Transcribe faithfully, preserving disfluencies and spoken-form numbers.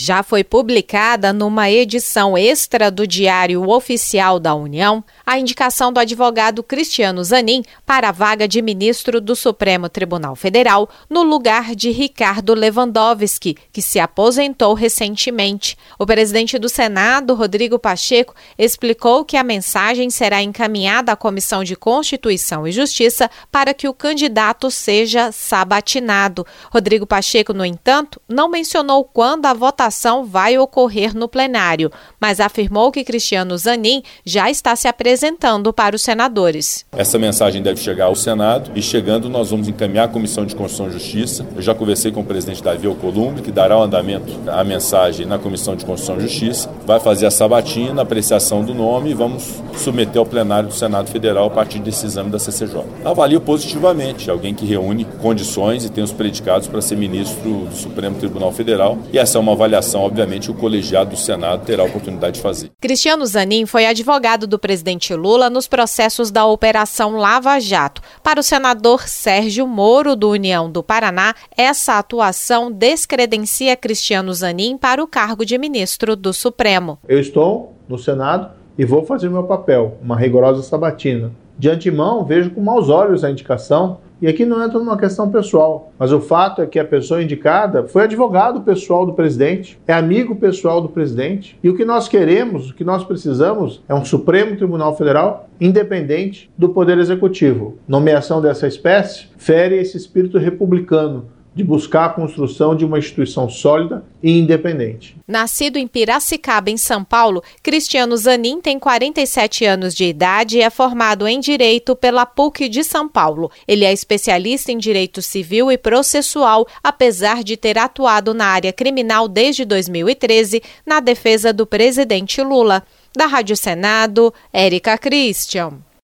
Já foi publicada numa edição extra do Diário Oficial da União a indicação do advogado Cristiano Zanin para a vaga de ministro do Supremo Tribunal Federal, no lugar de Ricardo Lewandowski, que se aposentou recentemente. O presidente do Senado, Rodrigo Pacheco, explicou que a mensagem será encaminhada à Comissão de Constituição e Justiça para que o candidato seja sabatinado. Rodrigo Pacheco, no entanto, não mencionou quando a votação vai ocorrer no plenário, mas afirmou que Cristiano Zanin já está se apresentando para os senadores. Essa mensagem deve chegar ao Senado e, chegando, nós vamos encaminhar a Comissão de Constituição e Justiça. Eu já conversei com o presidente Davi Alcolumbre, que dará o andamento à mensagem na Comissão de Constituição e Justiça, vai fazer a sabatina, a apreciação do nome e vamos submeter ao plenário do Senado Federal a partir desse exame da C C J. Avalio positivamente alguém que reúne condições e tem os predicados para ser ministro do Supremo Tribunal Federal, e essa é uma avaliação, obviamente, que o colegiado do Senado terá a oportunidade de fazer. Cristiano Zanin foi advogado do presidente Lula nos processos da Operação Lava Jato. Para o senador Sérgio Moro, do União do Paraná, essa atuação descredencia Cristiano Zanin para o cargo de ministro do Supremo. Eu estou no Senado e vou fazer meu papel, uma rigorosa sabatina. De antemão, vejo com maus olhos a indicação, e aqui não entra numa questão pessoal, mas o fato é que a pessoa indicada foi advogado pessoal do presidente, é amigo pessoal do presidente, e o que nós queremos, o que nós precisamos é um Supremo Tribunal Federal independente do Poder Executivo. Nomeação dessa espécie fere esse espírito republicano de buscar a construção de uma instituição sólida e independente. Nascido em Piracicaba, em São Paulo, Cristiano Zanin tem quarenta e sete anos de idade e é formado em Direito pela P U C de São Paulo. Ele é especialista em Direito Civil e Processual, apesar de ter atuado na área criminal desde dois mil e treze na defesa do presidente Lula. Da Rádio Senado, Érica Christian.